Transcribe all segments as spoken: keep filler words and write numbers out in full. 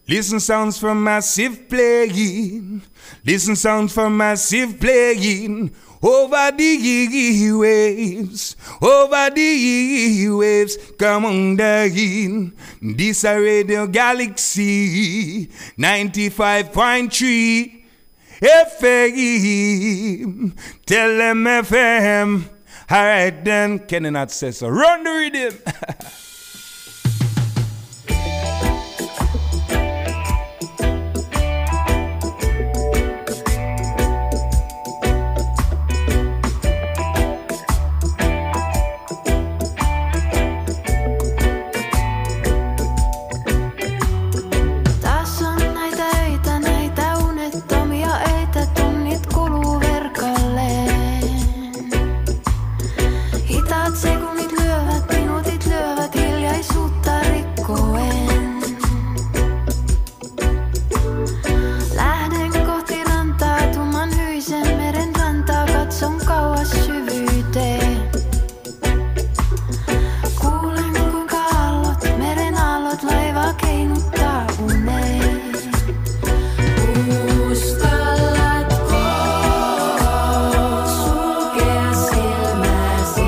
Listen sounds from massive playing. Listen sounds from massive playing. Over the waves, over the waves, come on down. This a Radio Galaxy ninety-five point three F M. Tell them F M. Alright then, Kenny Not says so. Run the rhythm. Sekunnit lyövät, minuutit lyövät, hiljaisuutta rikkoen. Lähden kohti rantaa, tumman hyisen meren rantaa, katson kauas syvyyteen. Kuulen kuinka aallot, meren aallot, laiva keinuttaa uneen. Uskallatko sulkea silmäsi?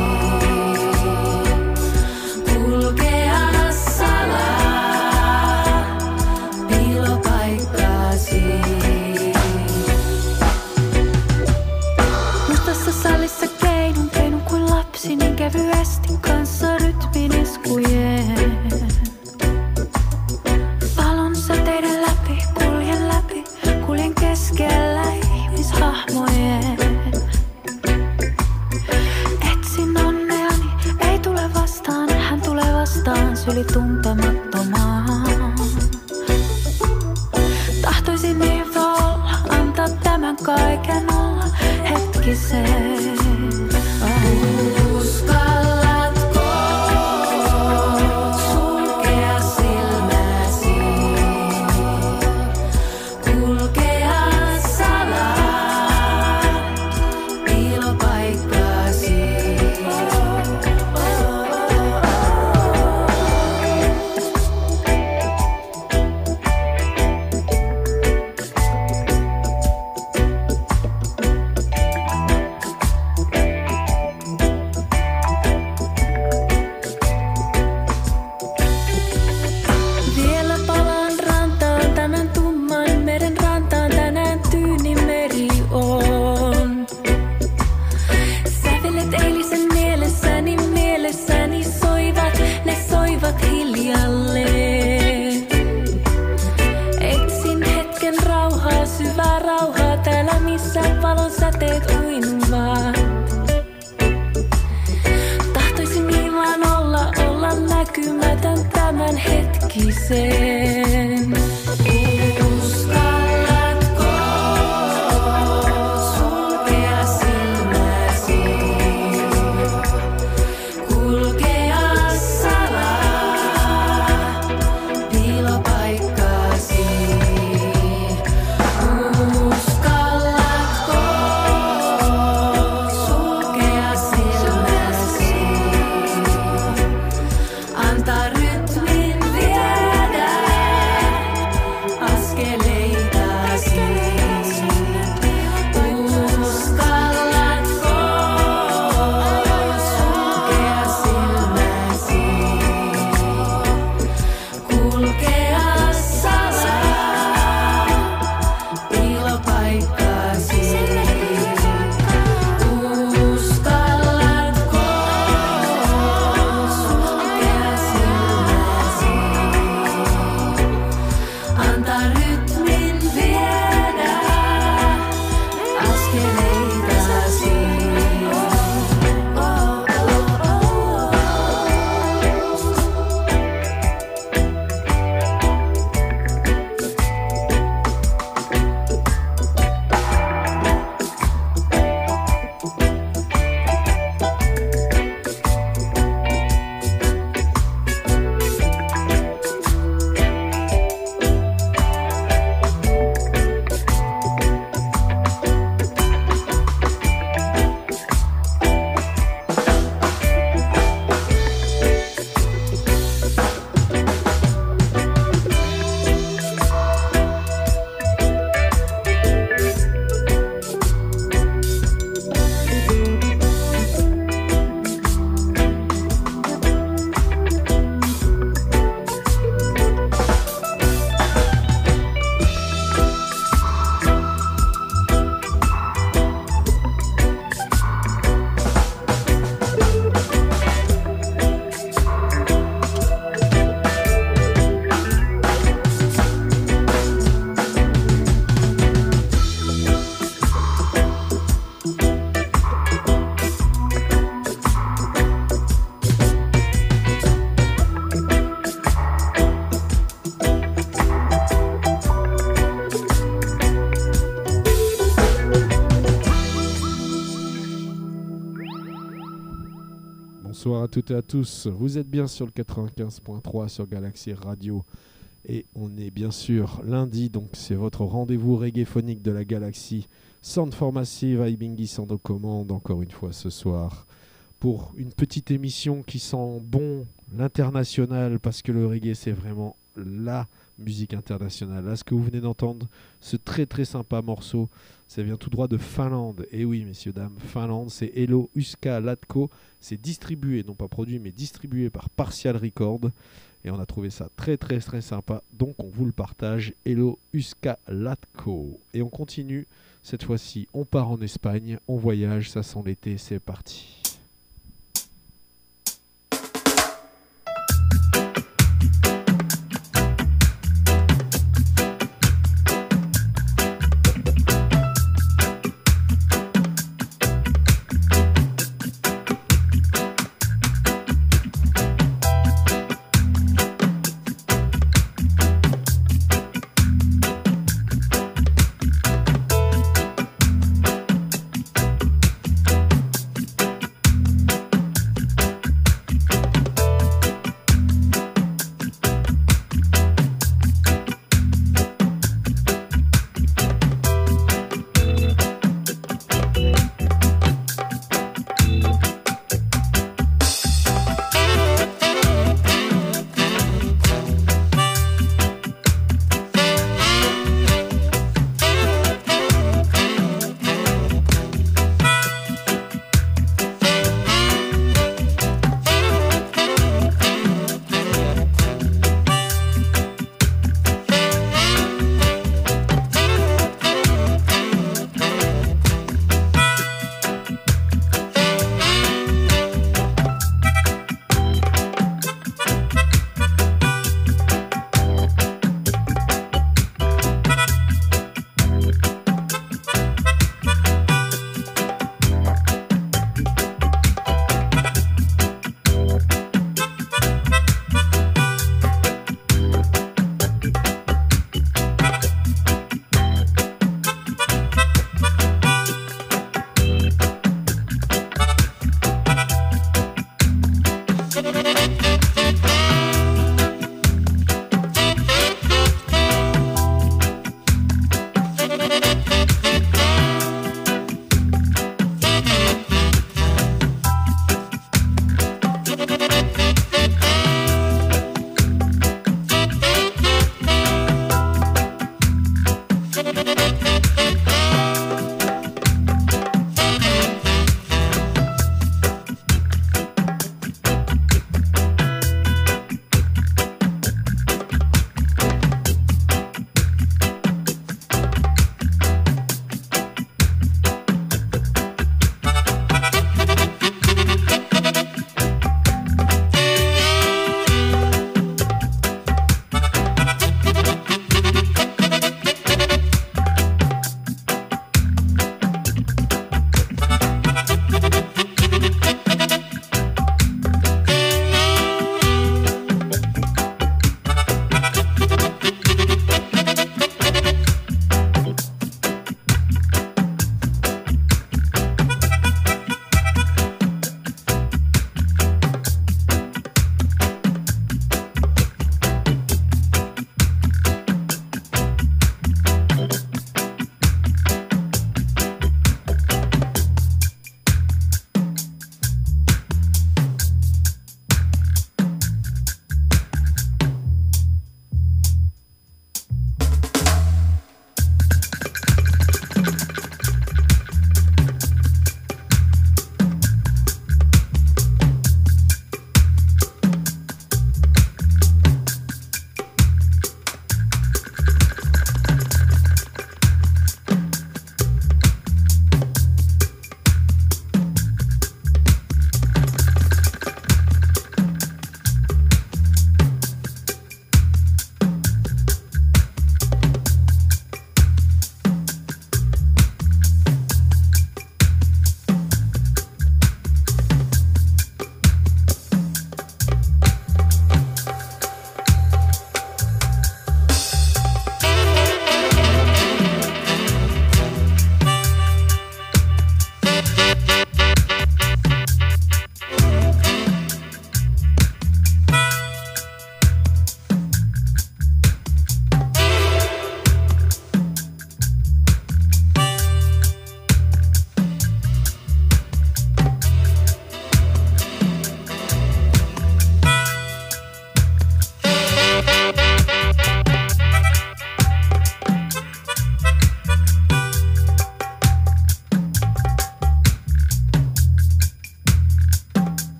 Salissa keinun, keinun kuin lapsi, niin kevyesti kanssa rytmin iskujen. Valon säteiden läpi, kuljen läpi, kuljen keskellä ihmishahmojen. Etsin onneani, ei tule vastaan, hän tulee vastaan syli tuntemattomaan. Tahtoisin niin olla, antaa tämän kaiken olla hetkiseen. Uskallatko sulkea silmäsi, kulkea salaa piilopaikkasi? Tahtoisin niin vaan olla, olla näkymätön tämän hetkisen. Uskallatko sulkea silmäsi, kulkea salaa piilopaikkasi? Uskallatko sulkea silmäsi, antaa rytmin viedä Bonsoir à toutes et à tous. Vous êtes bien sur le quatre-vingt-quinze point trois sur Galaxy Radio. Et on est bien sûr lundi, donc c'est votre rendez-vous reggaephonique de la galaxie. Sound for Massive, Ibingi Sound aux commandes, encore une fois ce soir, pour une petite émission qui sent bon l'international, parce que le reggae c'est vraiment la musique internationale. Là, ce que vous venez d'entendre, ce très très sympa morceau, ça vient tout droit de Finlande. Et oui, messieurs, dames, Finlande, c'est Elo Uska Latko. C'est distribué, non pas produit, mais distribué par Partial Record. Et on a trouvé ça très très très sympa, donc on vous le partage. Elo Uska Latko. Et on continue, cette fois-ci on part en Espagne, on voyage, ça sent l'été, c'est parti.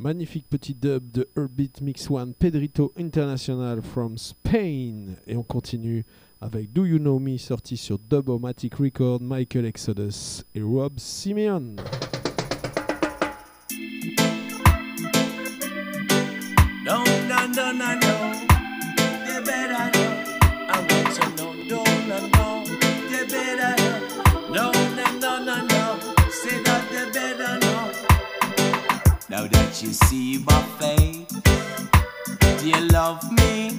Magnifique petit dub de Heartbeat Mix One, Pedrito International from Spain. Et on continue avec Do You Know Me, sorti sur Dub-O-Matic Record, Michael Exodus et Rob Simeon. No, no, no, no, no. You better know. I want to know. No, no, no. You better know. No, no, no, no, no. Say that you better know. Now that you see my face, do you love me?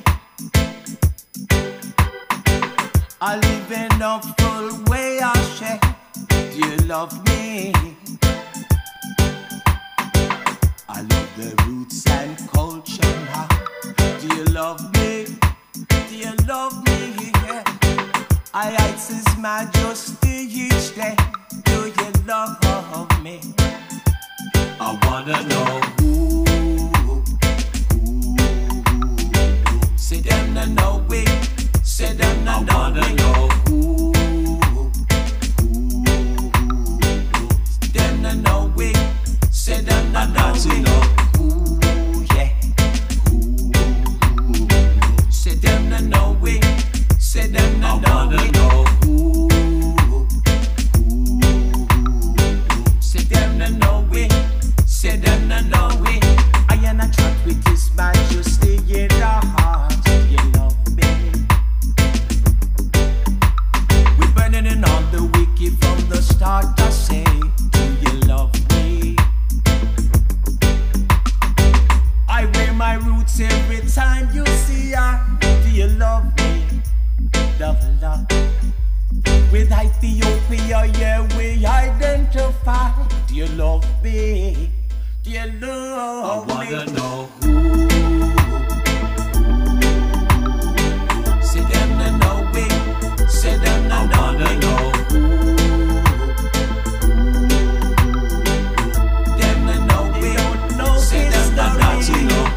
I live in a full way I share. Do you love me? I love the roots and culture now. Do you love me? Do you love me? Yeah. I ask His Majesty each day. Do you love me? I wanna know who, who, who. Say them no know we. Say them no know. I wanna know who, who, who. Them no know we. Say them no know we. Who, yeah. Who, who. Say them no know we. Say them no know we. Who, who, who. Say them no know we. Say them no know we. I am a track with His Majesty in the heart. You love me. We're burning in all the wicked from the start. I say, do you love me? I wear my roots every time you see her. Do you love me? Love, love. With Ethiopia, yeah, we identify. Do you love me? Do you love me? I wanna know who. Say them no know we. Say them no know we. I wanna know who. Them no know we. Don't know. Say them no know we.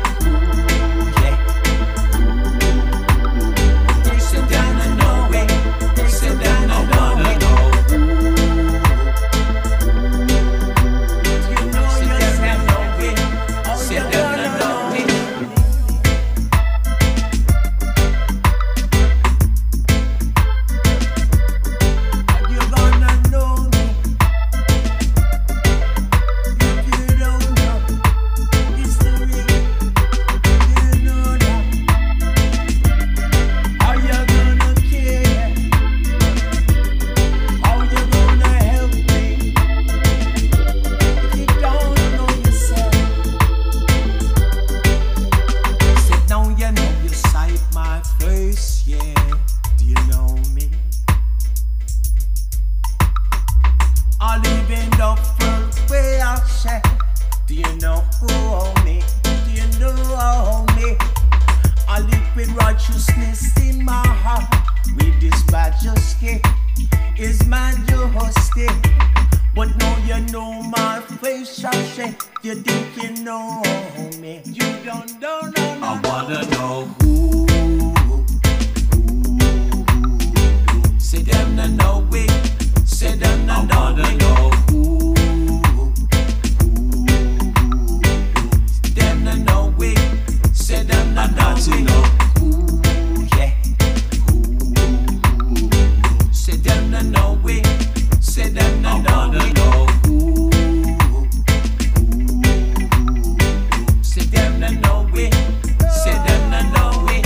Say them no know we.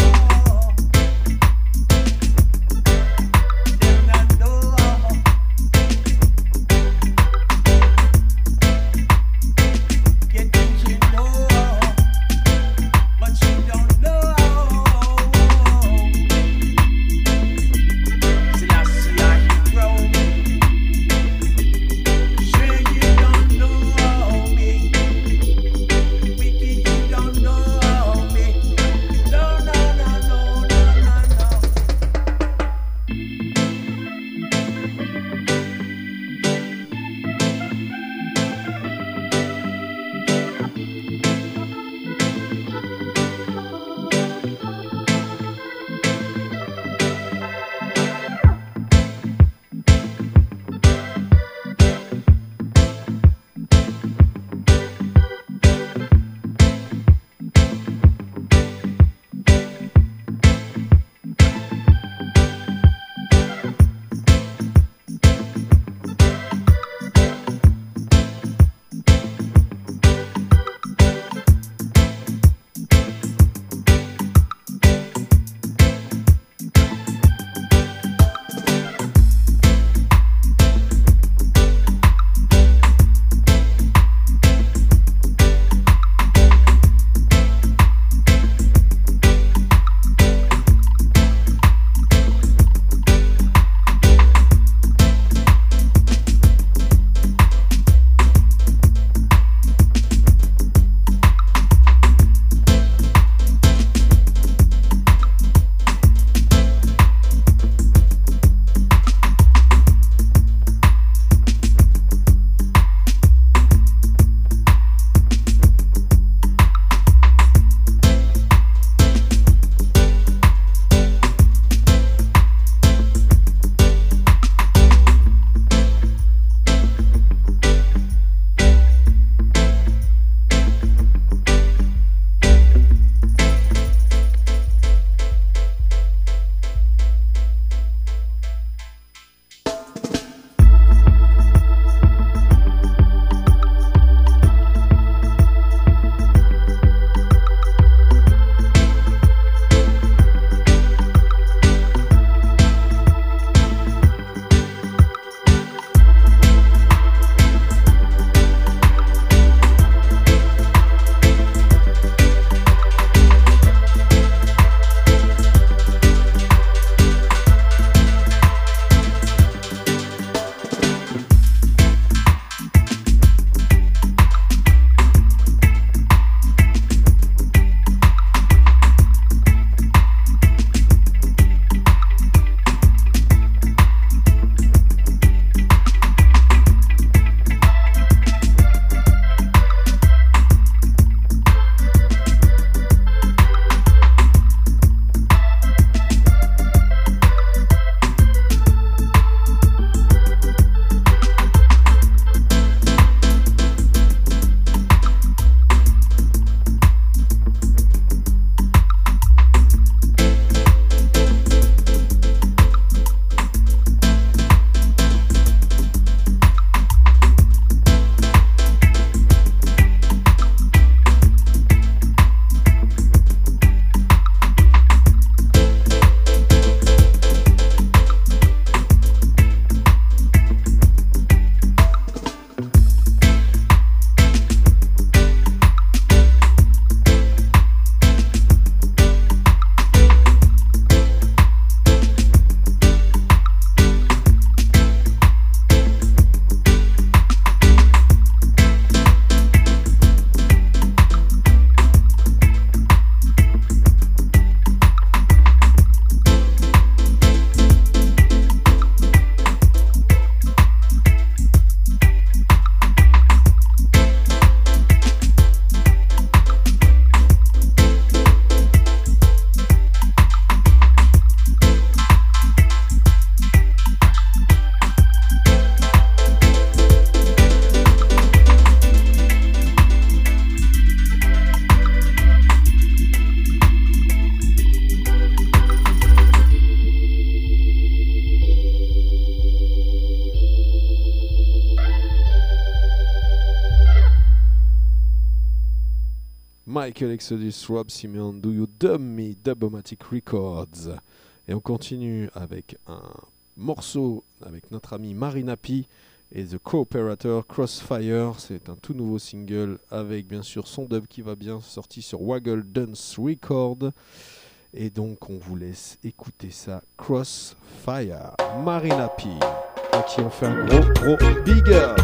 Michael Exodus, Rob Simeon, Do You Dub Me, Dubomatic Records. Et on continue avec un morceau avec notre ami Marina P et The Cooperator, Crossfire. C'est un tout nouveau single avec bien sûr son dub qui va bien, sorti sur Waggle Dance Record. Et donc on vous laisse écouter ça, Crossfire, Marina P, à qui on fait un gros gros big up.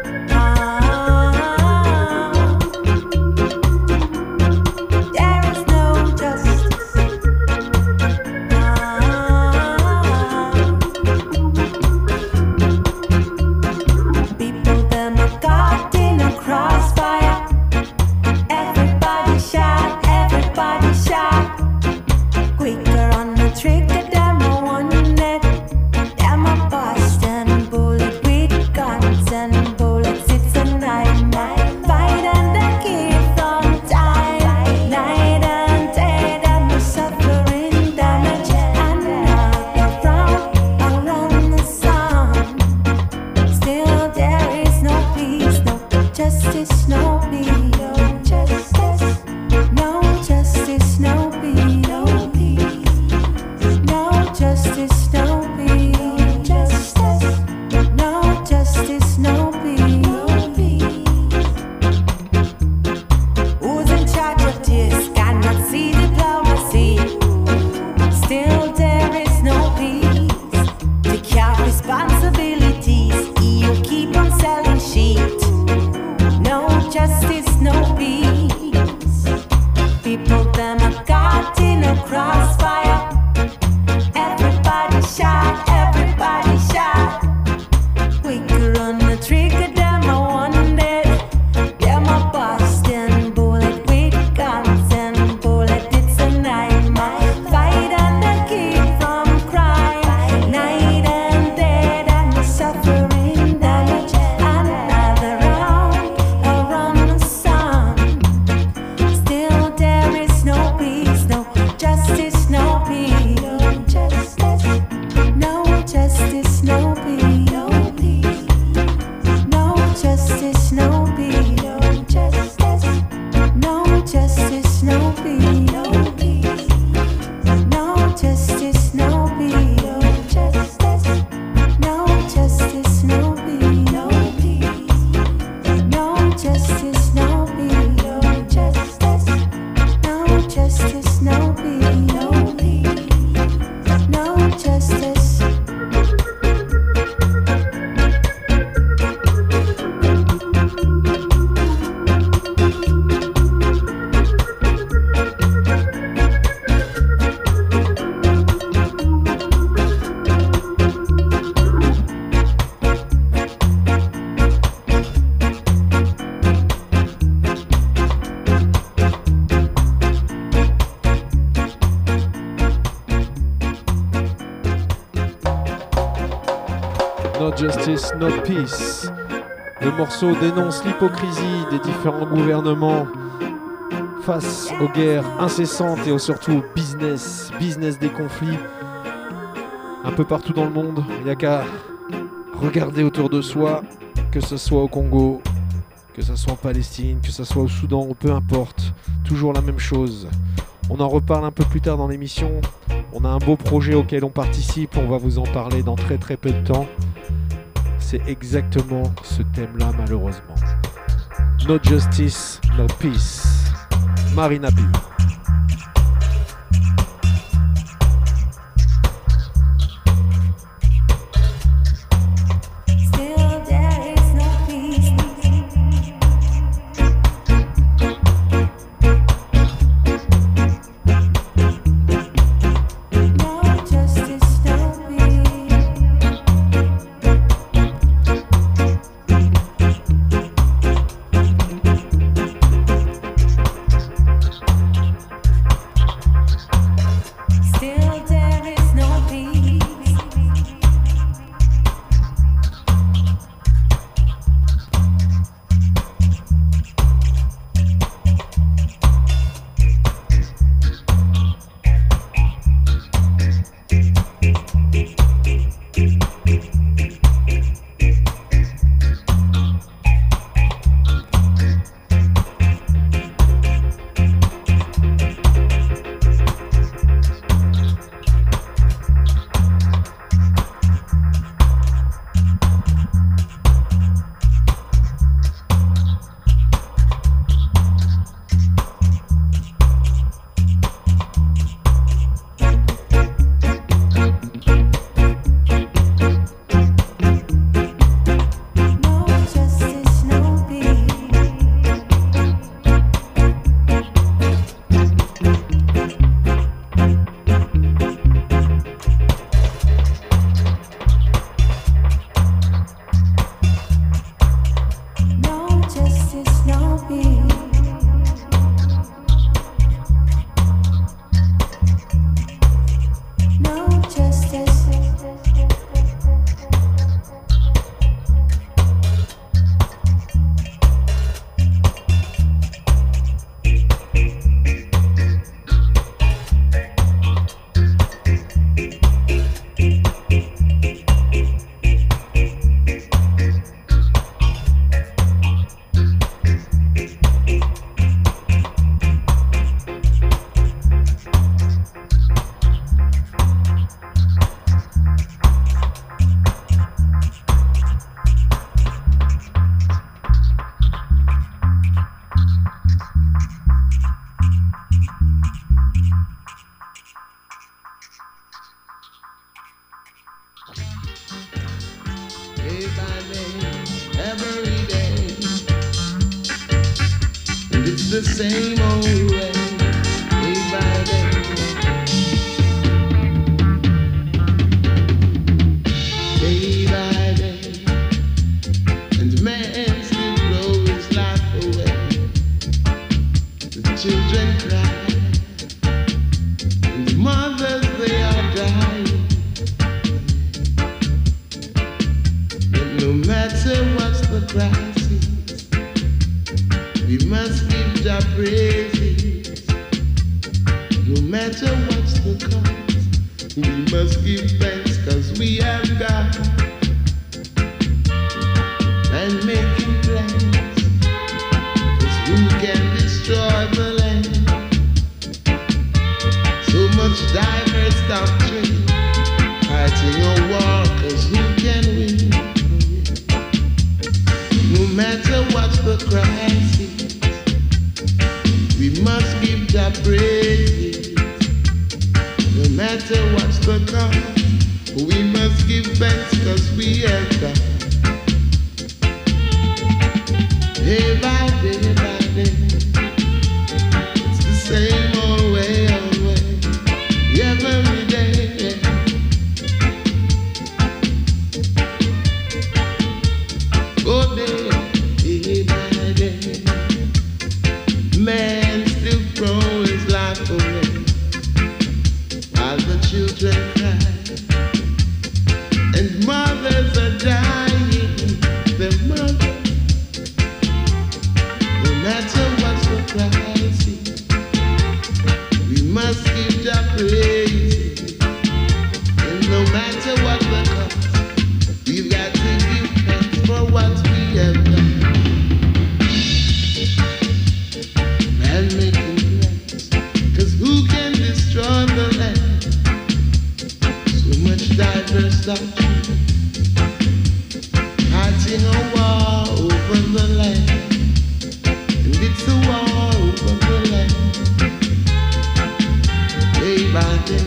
Justice, No Peace. Le morceau dénonce l'hypocrisie des différents gouvernements face aux guerres incessantes et au surtout au business, business des conflits un peu partout dans le monde. Il n'y a qu'à regarder autour de soi, que ce soit au Congo, que ce soit en Palestine, que ce soit au Soudan, ou peu importe, toujours la même chose. On en reparle un peu plus tard dans l'émission. On a un beau projet auquel on participe, on va vous en parler dans très très peu de temps. C'est exactement ce thème-là, malheureusement. No Justice, No Peace. Marina P. day by day, every day. And it's the same old way, day by day. Day by day, and man still blows his life away. The children cry, and the mothers they are dying. But no matter what's the crisis, we must give our praises. No matter what's the cost, we must give thanks, 'cause we have God and making plans. 'Cause who can destroy the land? So much diverse doctrine, fighting a war, 'cause who can win? No matter what's the crisis, we must give our praises. No matter what's the cost, we must give thanks, 'cause we have God. Day by day by day, it's the same old way, old way, every day. Oh, day, day by day, man still throws his life away, while the children cry, and mothers are dying, their mothers. No matter what's the crisis, we must give our praises. And no matter what the cost, we've got to give thanks for what we have done. And making plans, 'cause who can destroy the land? So much diverse doctrine, fighting a war over the land. And it's a war over the land, day by day.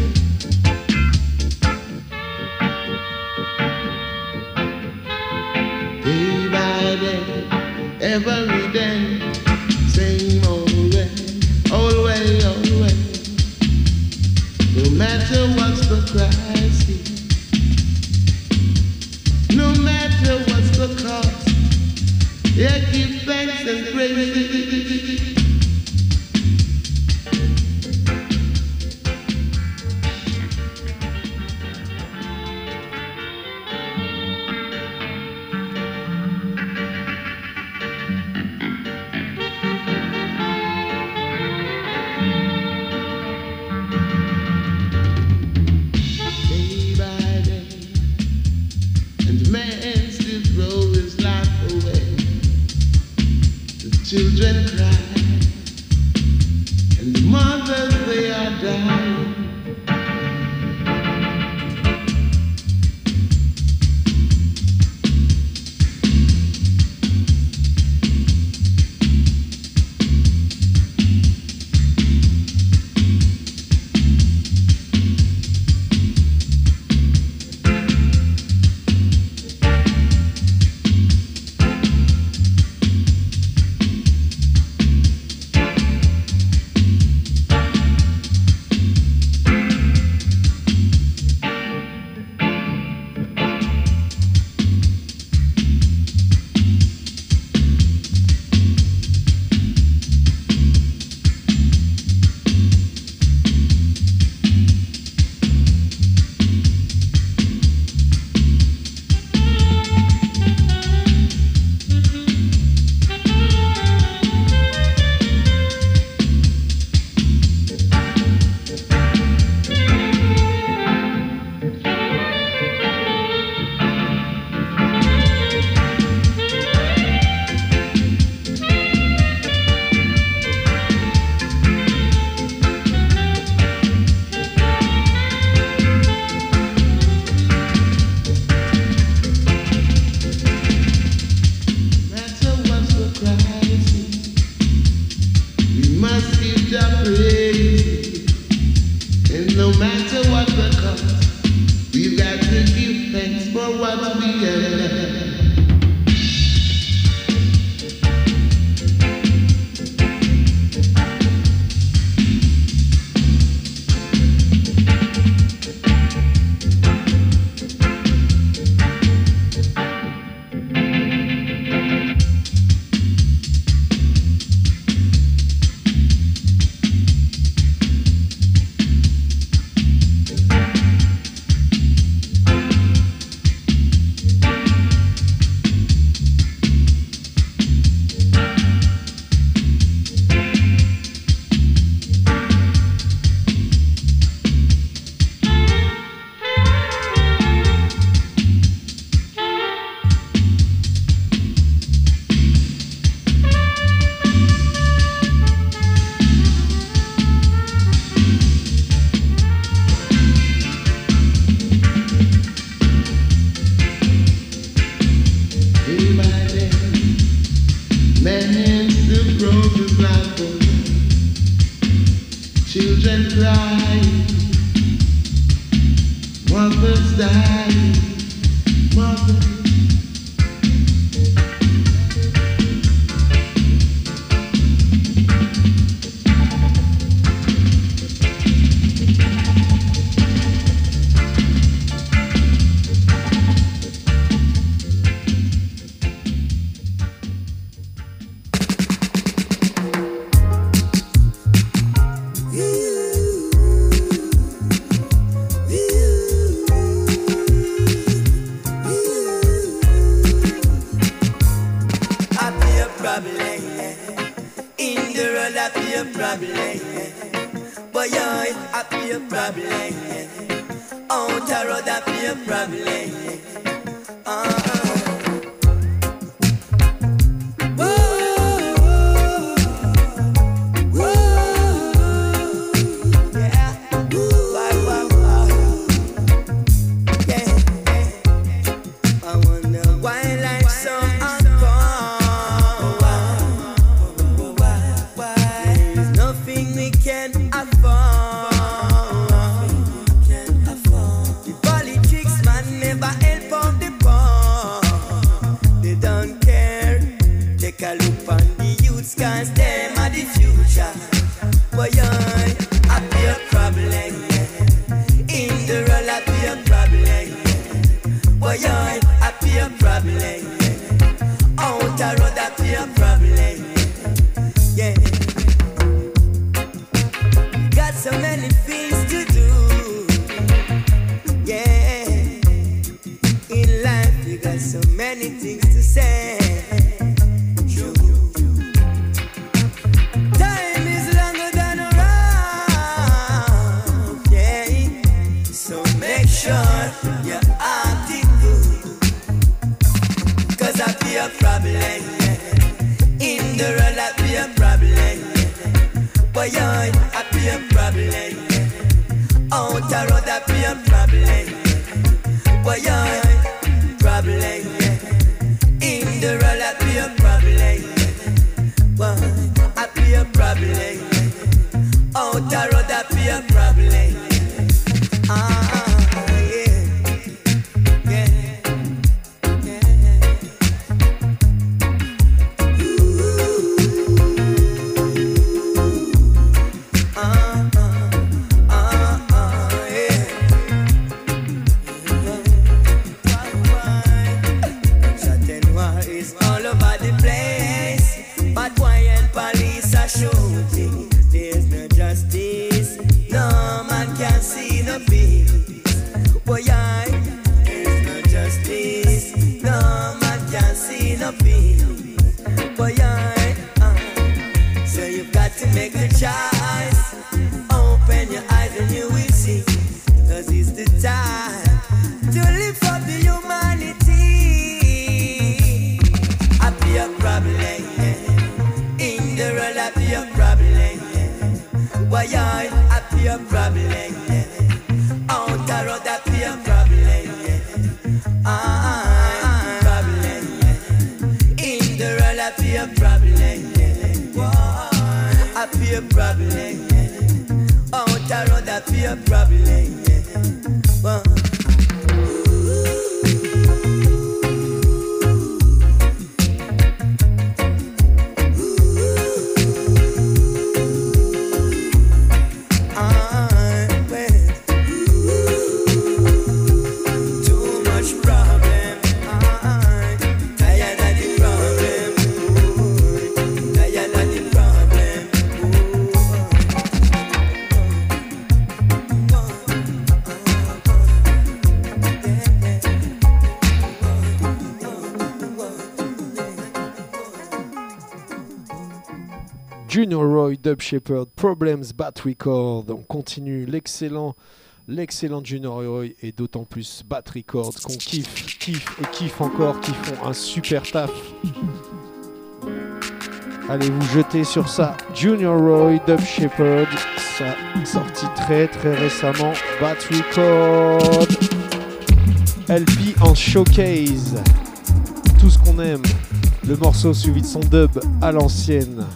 Day by day, every day, same old way, old way, old way. No matter what's the crisis, no matter what's the cost, yeah, give thanks and praise. Day by day, and man still throws his life away. The children cry, and the mothers they are dying. no matter what the cost. We've got to give thanks for what we have done. Mother's dying, mother. Junior Roy, Dub Shepherd, Problems, Bat Record. On continue l'excellent, l'excellent Junior Roy et d'autant plus Bat Record qu'on kiffe, kiffe et kiffe encore, qui font un super taf. Allez vous jeter sur ça. Junior Roy, Dub Shepherd, ça sorti très très récemment. Bat Record, L P en showcase. Tout ce qu'on aime. Le morceau suivi de son dub à l'ancienne.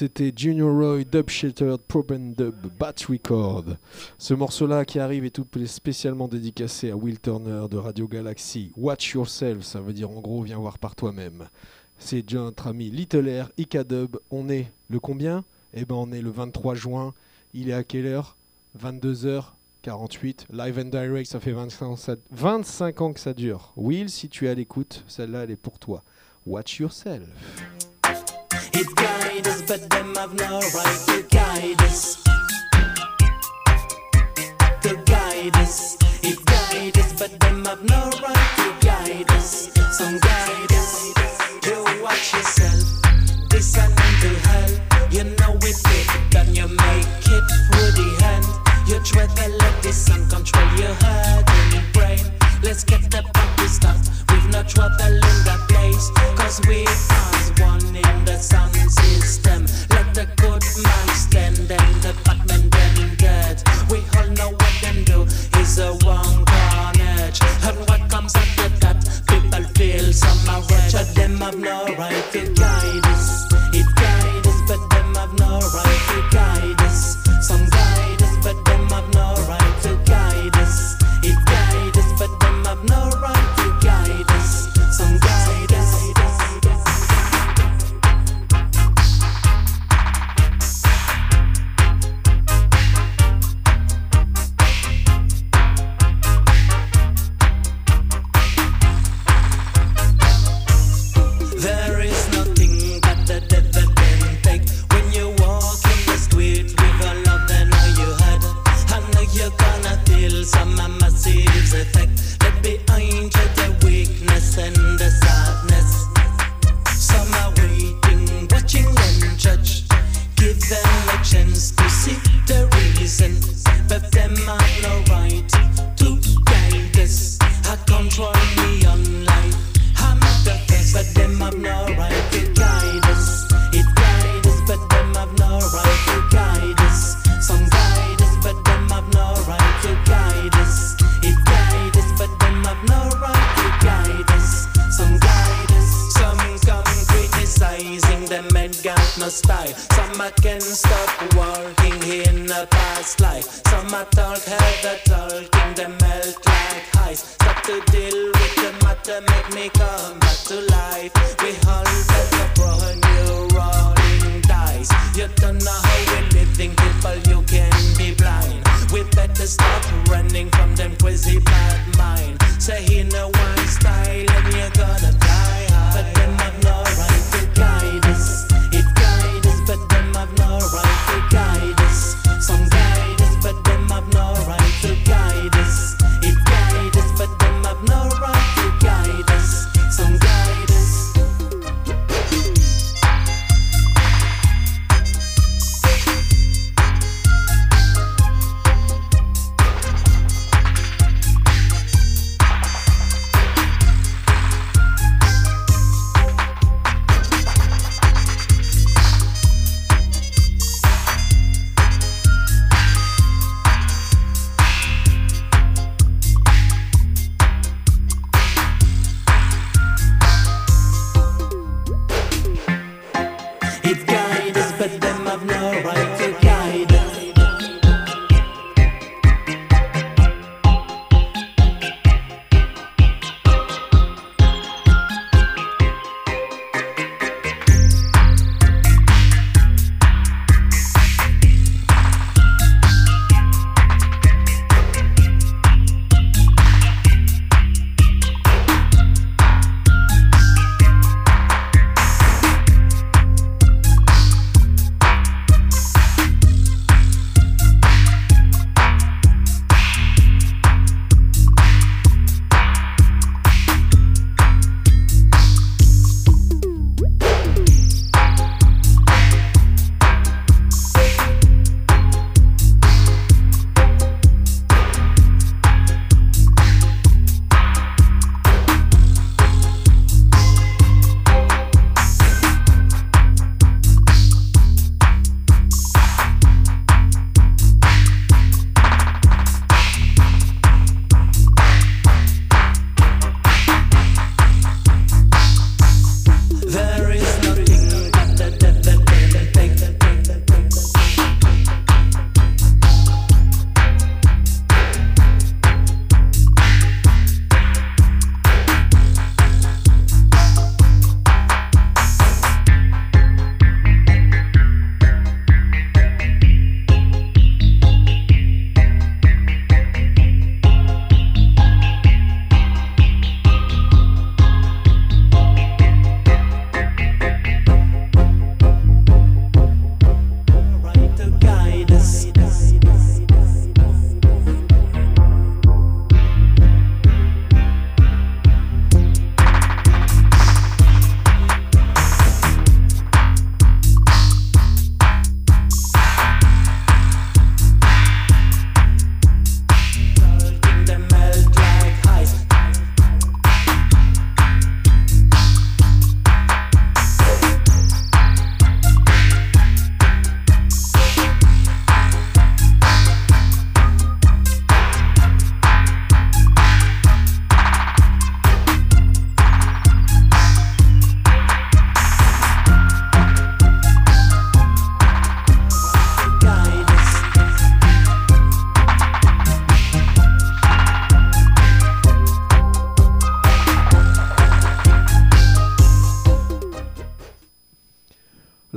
c'était Junior Roy, Dub Shattered, Prop and Dub, Bat Record. Ce morceau-là qui arrive est tout spécialement dédicacé à Will Turner de Radio Galaxy. Watch Yourself, ça veut dire en gros, viens voir par toi-même. C'est notre ami Little Air, Ika Dub. On est le combien ? Eh ben on est le vingt-trois juin. Il est à quelle heure ? vingt-deux heures quarante-huit. Live and Direct, ça fait vingt-cinq ans que ça dure. Will, si tu es à l'écoute, celle-là, elle est pour toi. Watch Yourself. It guide us, but them have no right to guide us. To guide us. It guide us, but them have no right to guide us. Some guide us. You watch yourself. Descend into hell. You know it big, then you make it through the hand. You try to let the sun control your heart and brain. Let's get the party started. We've no trouble in that place. Cause we are one in the sound system. Let the good man stand and the bad man then dead. We all know what them do is a one carnage. And what comes after that, people feel some outrage. But them have no right to guide us. It guide us, but them have no right to guide us. Some guide us, but them have no right to guide us. It guide us, but them have no right to guide us. Some guide us. There is nothing that the devil can take. When you walk in the street with a love that know you had, I know you're gonna feel some massive effect. Let behind you the weakness and the sadness. Some are waiting, watching and judge. Give them a chance to see the reason, but them have no right to guide us. I control me on life. I'm not the first, but them have no right to guide us. It guide us, but them have no right to guide us. Some guide us, but them have no right to guide us. It guide us, but them have no right to guide us. Some guide us. Some come criticizing them and got no style. Some I can stop walking in a past life. Some I talk heard the talking, them melt like ice. Stop to deal with the matter, make me come back to life. We all better for new rolling dice. You don't know how we're living, people, you can be blind. We better stop running from them crazy bad mind. Say in a one style and you're gonna die high. But them have no right to guide us. It guide us, but them have no right to guide us. Some guide us, but them have no right to guide us. It guide us, but them have no right to guide us. Some guide us.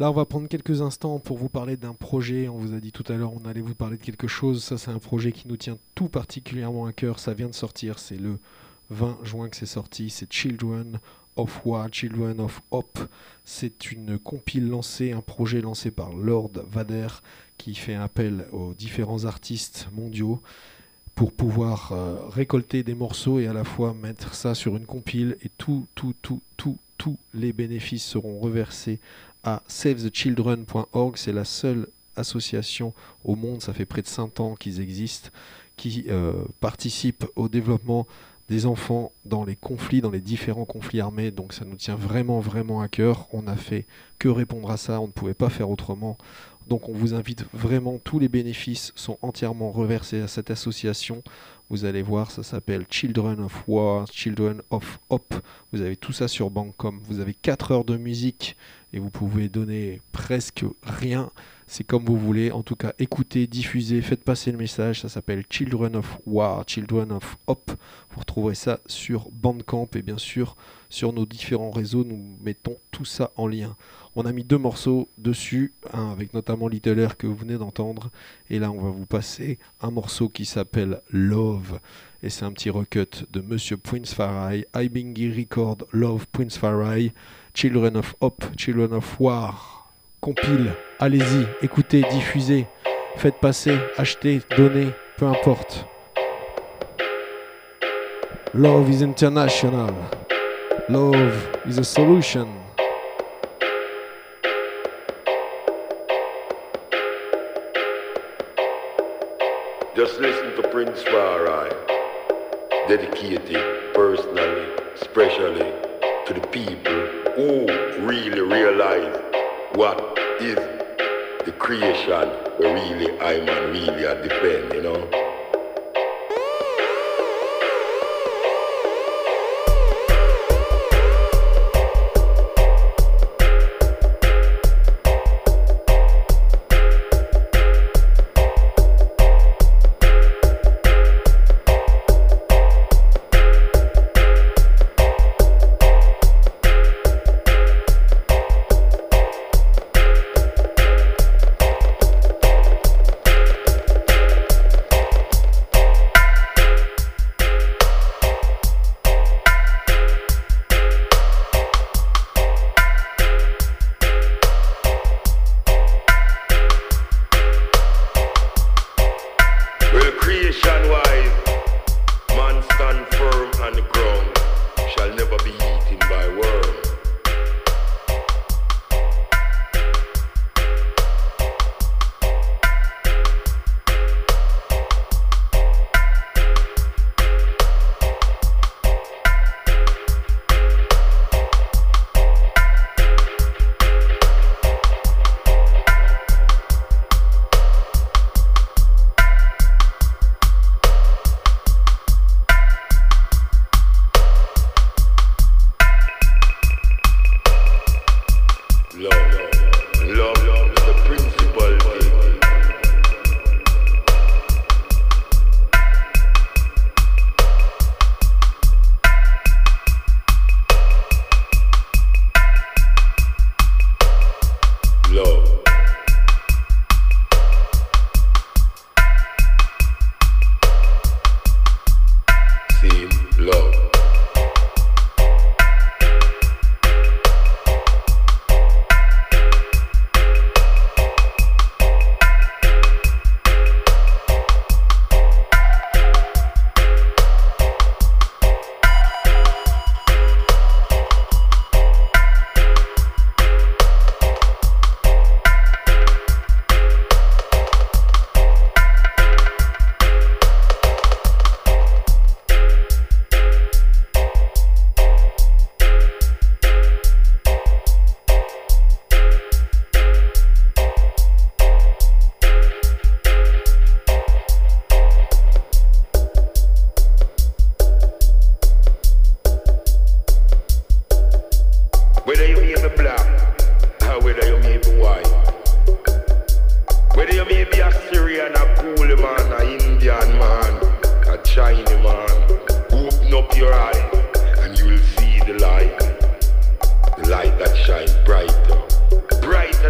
Là, on va prendre quelques instants pour vous parler d'un projet. On vous a dit tout à l'heure, on allait vous parler de quelque chose. Ça, c'est un projet qui nous tient tout particulièrement à cœur. Ça vient de sortir. C'est le vingt juin que c'est sorti. C'est Children of War, Children of Hope. C'est une compile lancée, un projet lancé par Lord Vader qui fait appel aux différents artistes mondiaux pour pouvoir euh, récolter des morceaux et à la fois mettre ça sur une compile. Et tout, tout, tout, tout, tous les bénéfices seront reversés à save the children point org. C'est la seule association au monde, ça fait près de cinq ans qu'ils existent, qui euh, participe au développement des enfants dans les conflits, dans les différents conflits armés. Donc ça nous tient vraiment, vraiment à cœur. On n'a fait que répondre à ça, on ne pouvait pas faire autrement. Donc on vous invite vraiment, tous les bénéfices sont entièrement reversés à cette association. Vous allez voir, ça s'appelle Children of War, Children of Hope. Vous avez tout ça sur Bandcamp. Vous avez quatre heures de musique et vous pouvez donner presque rien. C'est comme vous voulez. En tout cas, écoutez, diffusez, faites passer le message. Ça s'appelle Children of War, Children of Hope. Vous retrouverez ça sur Bandcamp et bien sûr sur nos différents réseaux. Nous mettons tout ça en lien. On a mis deux morceaux dessus, un avec notamment Little Air que vous venez d'entendre. Et là, on va vous passer un morceau qui s'appelle Love. Et c'est un petit recut de Monsieur Prince Farai, Ibingi Record, Love Prince Farai, Children of Hope, Children of War. Compile, allez-y, écoutez, diffusez, faites passer, achetez, donnez, peu importe. Love is international. Love is a solution. Just listen to Prince Farai, dedicated personally, especially to the people who really realize what is the creation where really I man really a defend, you know.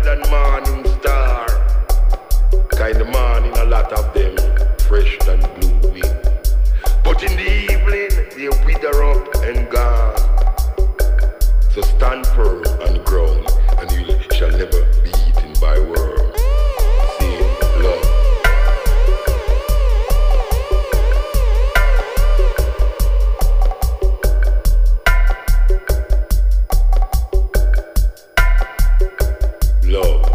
than morning star. Kind of morning, a lot of them fresh than gloomy. But in the evening, they wither up and gone. So stand firm on the ground, and you shall never be eaten by worms. Sing love. Love.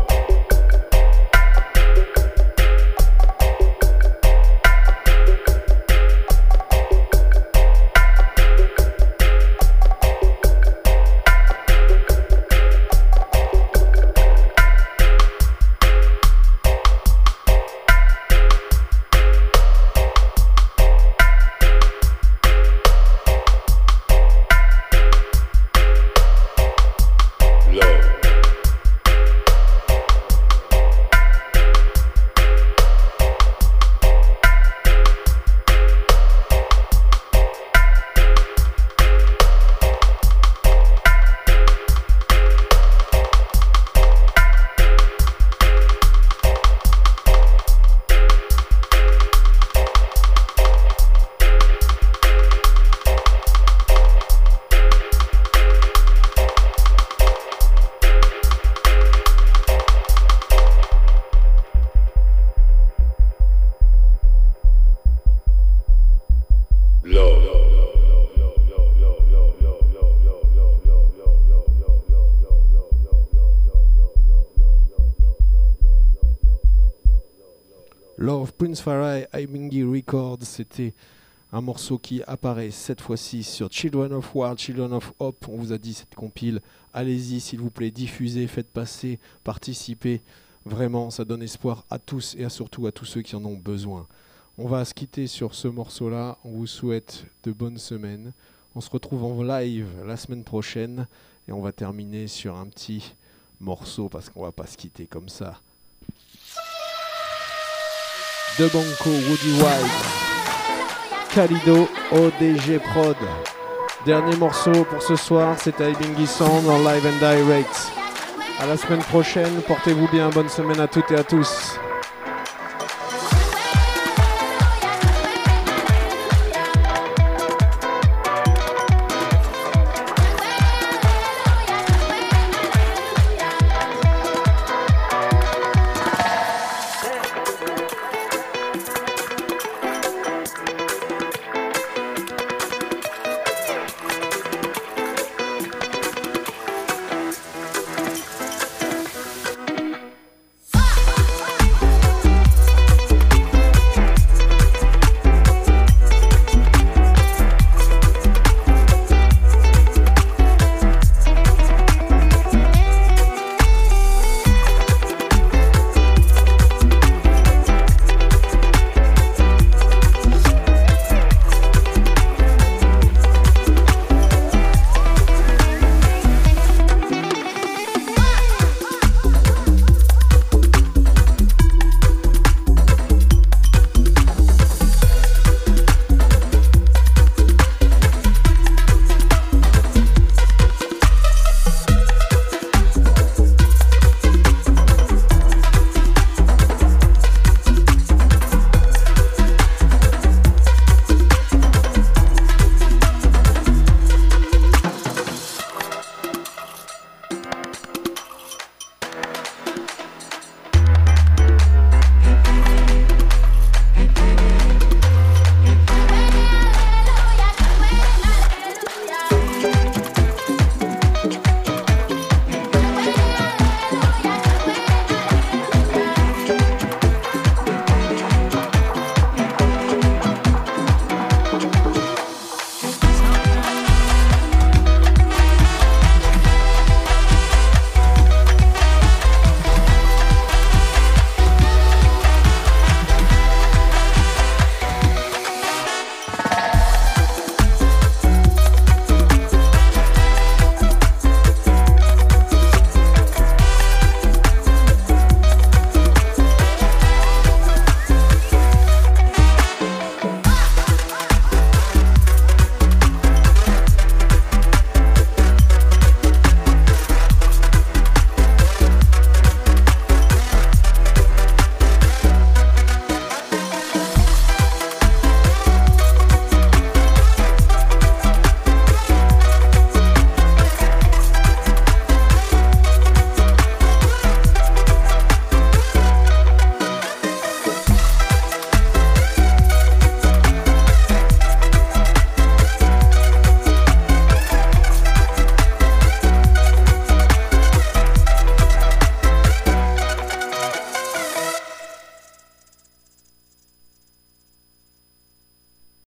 Love, Prince Farai, Ibingi Records, c'était un morceau qui apparaît cette fois-ci sur Children of War, Children of Hope. On vous a dit cette compile, allez-y s'il vous plaît, diffusez, faites passer, participez. Vraiment, ça donne espoir à tous et à surtout à tous ceux qui en ont besoin. On va se quitter sur ce morceau-là. On vous souhaite de bonnes semaines. On se retrouve en live la semaine prochaine et on va terminer sur un petit morceau parce qu'on va pas se quitter comme ça. De Banco, Woody White, Calido, O D G Prod. Dernier morceau pour ce soir, c'était Ibingi Sound en live and direct. À la semaine prochaine, portez-vous bien, bonne semaine à toutes et à tous.